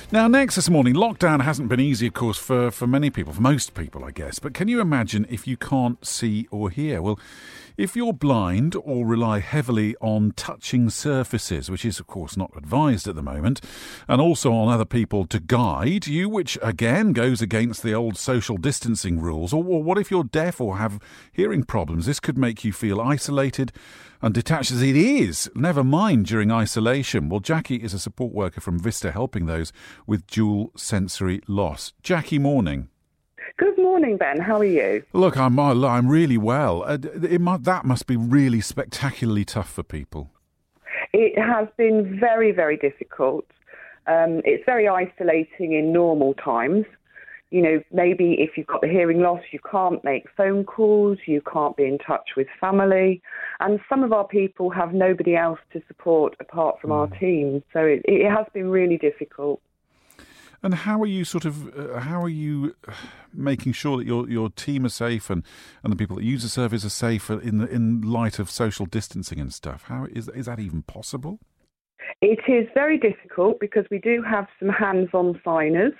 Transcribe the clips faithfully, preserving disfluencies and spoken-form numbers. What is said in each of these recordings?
Now, next this morning, lockdown hasn't been easy, of course, for, for many people, for most people, I guess. But can you imagine if you can't see or hear? Well, if you're blind or rely heavily on touching surfaces, which is, of course, not advised at the moment, and also on other people to guide you, which, again, goes against the old social distancing rules, or, or what if you're deaf or have hearing problems? This could make you feel isolated and detached as it is, never mind during isolation. Well, Jackie is a support worker from Vista helping those with dual sensory loss. Jackie, morning. Good morning, Ben. How are you? Look, I'm I'm really well. Uh, it might, that must be really spectacularly tough for people. It has been very, very difficult. Um, it's very isolating in normal times. You know, maybe if you've got the hearing loss, you can't make phone calls, you can't be in touch with family. And some of our people have nobody else to support apart from mm. our team. So it, it has been really difficult. And how are you sort of, uh, how are you making sure that your your team are safe and, and the people that use the service are safe in the, in light of social distancing and stuff? How is is that even possible? It is very difficult because we do have some hands-on signers,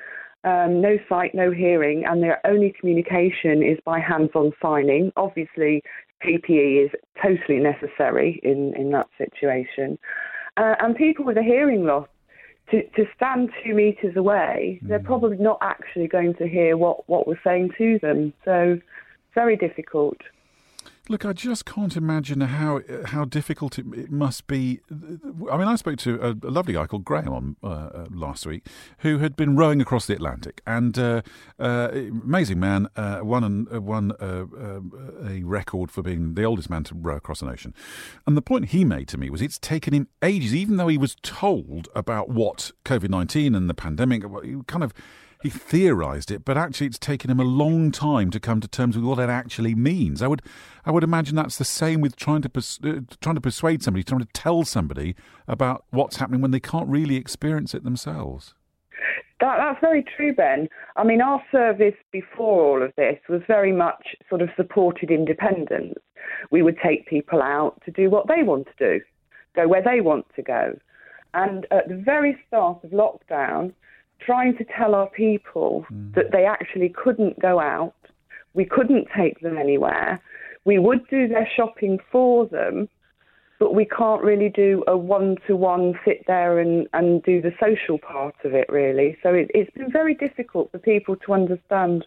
um, no sight, no hearing, and their only communication is by hands-on signing. Obviously, P P E is totally necessary in, in that situation. Uh, and people with a hearing loss, To, to stand two metres away, they're probably not actually going to hear what, what we're saying to them. So, very difficult. Look, I just can't imagine how how difficult it, it must be. I mean, I spoke to a, a lovely guy called Graham on uh, uh, last week, who had been rowing across the Atlantic, and uh, uh, amazing man, uh, won an, uh, won uh, uh, a record for being the oldest man to row across an ocean. And the point he made to me was it's taken him ages, even though he was told about what COVID nineteen and the pandemic, he kind of. He theorised it, but actually it's taken him a long time to come to terms with what it actually means. I would I would imagine that's the same with trying to pers- uh, trying to persuade somebody, trying to tell somebody about what's happening when they can't really experience it themselves. That, that's very true, Ben. I mean, our service before all of this was very much sort of supported independence. We would take people out to do what they want to do, go where they want to go. And at the very start of lockdown, trying to tell our people mm. that they actually couldn't go out, we couldn't take them anywhere, we would do their shopping for them, but we can't really do a one-to-one sit there and, and do the social part of it, really. So it, it's been very difficult for people to understand.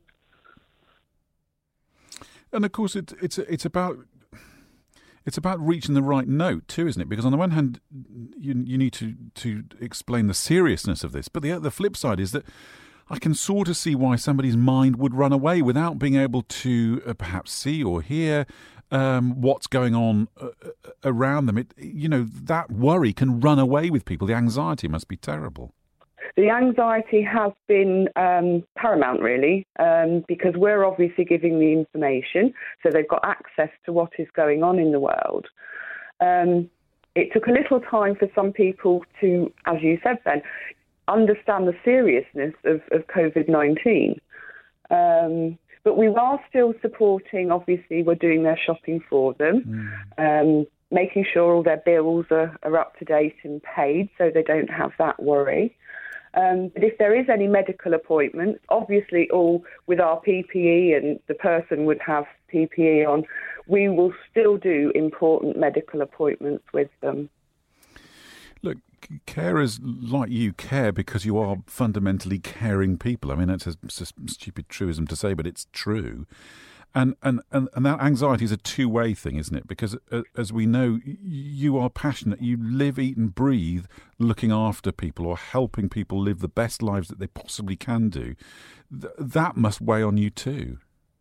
And of course, it, it's it's about... It's about reaching the right note too, isn't it? Because on the one hand, you you need to, to explain the seriousness of this, but the the flip side is that I can sort of see why somebody's mind would run away without being able to uh, perhaps see or hear um, what's going on uh, around them. It you know that worry can run away with people. The anxiety must be terrible. The anxiety has been um, paramount, really, um, because we're obviously giving the information, so they've got access to what is going on in the world. Um, it took a little time for some people to, as you said, Ben, understand the seriousness of, of COVID nineteen. Um, but we are still supporting, obviously, we're doing their shopping for them, mm. um, making sure all their bills are, are up to date and paid so they don't have that worry. Um, but if there is any medical appointments, obviously all with our P P E and the person would have P P E on, we will still do important medical appointments with them. Look, carers like you care because you are fundamentally caring people. I mean, it's a, it's a stupid truism to say, but it's true. And, and, and, and that anxiety is a two-way thing, isn't it? Because uh, as we know, you are passionate. You live, eat and breathe looking after people or helping people live the best lives that they possibly can do. Th- that must weigh on you too.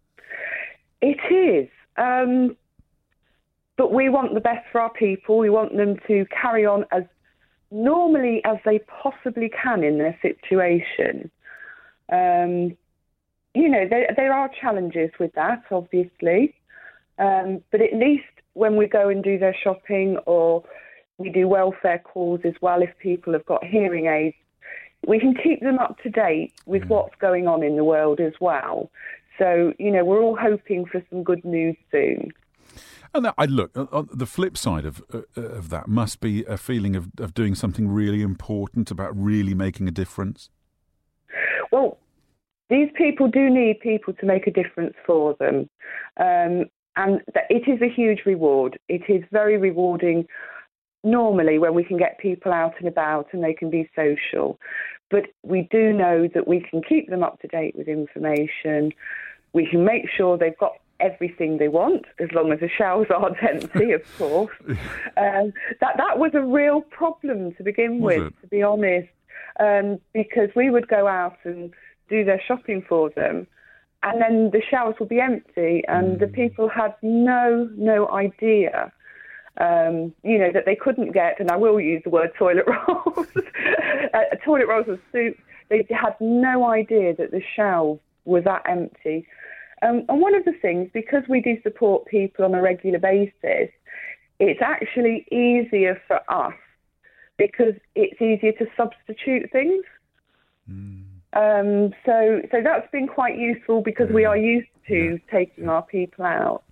It is. Um, but we want the best for our people. We want them to carry on as normally as they possibly can in their situation. Um You know, there, there are challenges with that, obviously. Um, but at least when we go and do their shopping or we do welfare calls as well, if people have got hearing aids, we can keep them up to date with mm. what's going on in the world as well. So, you know, we're all hoping for some good news soon. And that, I look, on the flip side of uh, of that must be a feeling of, of doing something really important, about really making a difference. Well, these people do need people to make a difference for them. Um, and it is a huge reward. It is very rewarding normally when we can get people out and about and they can be social. But we do know that we can keep them up to date with information. We can make sure they've got everything they want, as long as the shelves aren't empty, of course. Um, that that was a real problem to begin Was with, it? to be honest, um, because we would go out and do their shopping for them, and then the shelves would be empty, and mm. the people had no no idea, um, you know, that they couldn't get, and I will use the word toilet rolls, uh, toilet rolls or soup. They had no idea that the shelf was that empty. Um, and one of the things, because we do support people on a regular basis, it's actually easier for us because it's easier to substitute things. Mm. Um, so, so that's been quite useful because yeah. we are used to yeah. taking yeah. our people out.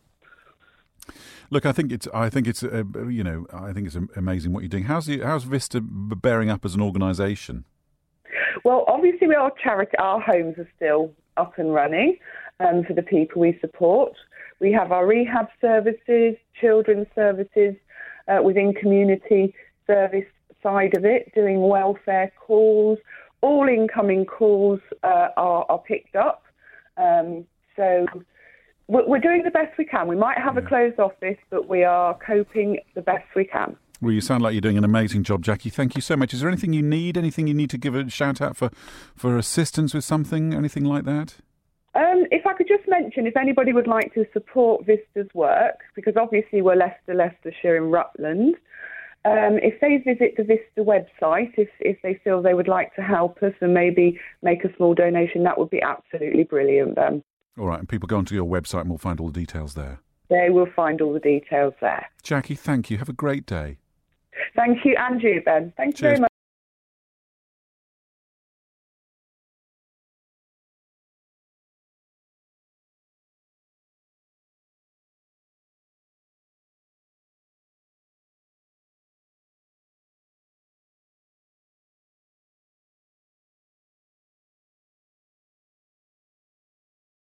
Look, I think it's. I think it's. Uh, you know, I think it's amazing what you're doing. How's the, How's Vista bearing up as an organisation? Well, obviously, we are charity. Our homes are still up and running um, for the people we support. We have our rehab services, children's services uh, within community service side of it, doing welfare calls. All incoming calls uh, are, are picked up. Um, so we're, we're doing the best we can. We might have yeah. a closed office, but we are coping the best we can. Well, you sound like you're doing an amazing job, Jackie. Thank you so much. Is there anything you need, anything you need to give a shout out for, for assistance with something, anything like that? Um, if I could just mention, if anybody would like to support Vista's work, because obviously we're Leicester, Leicestershire and Rutland, um, if they visit the Vista website, if, if they feel they would like to help us and maybe make a small donation, that would be absolutely brilliant then. All right, and people go onto your website and we'll find all the details there. They will find all the details there. Jackie, thank you. Have a great day. Thank you, and you, Ben. Thank you Cheers. very much.